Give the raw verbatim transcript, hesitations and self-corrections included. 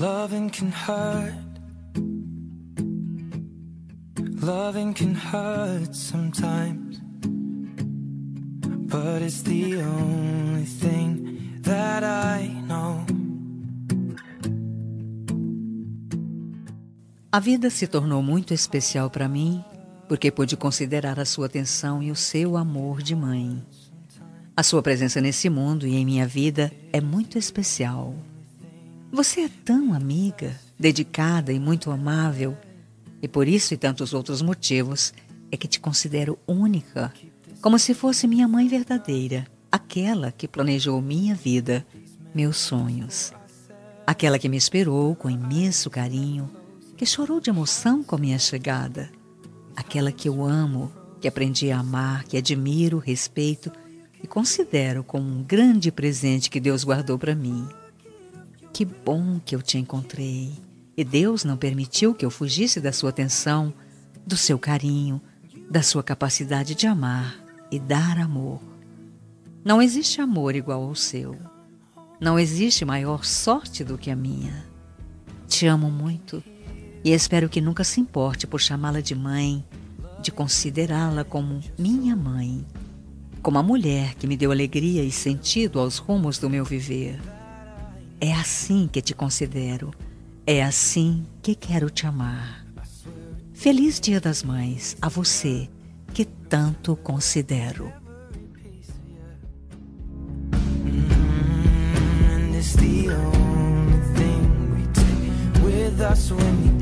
Loving can hurt. Loving can hurt sometimes, but it's the only thing that I know. A vida se tornou muito especial para mim porque pude considerar a sua atenção e o seu amor de mãe. A sua presença nesse mundo e em minha vida é muito especial. Você é tão amiga, dedicada e muito amável, e por isso e tantos outros motivos é que te considero única, como se fosse minha mãe verdadeira, aquela que planejou minha vida, meus sonhos. Aquela que me esperou com imenso carinho, que chorou de emoção com a minha chegada. Aquela que eu amo, que aprendi a amar, que admiro, respeito e considero como um grande presente que Deus guardou para mim. Que bom que eu te encontrei, e Deus não permitiu que eu fugisse da sua atenção, do seu carinho, da sua capacidade de amar e dar amor. Não existe amor igual ao seu. Não existe maior sorte do que a minha. Te amo muito e espero que nunca se importe por chamá-la de mãe, de considerá-la como minha mãe, como a mulher que me deu alegria e sentido aos rumos do meu viver. É assim que te considero, é assim que quero te amar. Feliz Dia das Mães a você, que tanto considero. Mm, and it's the only thing we take with us when we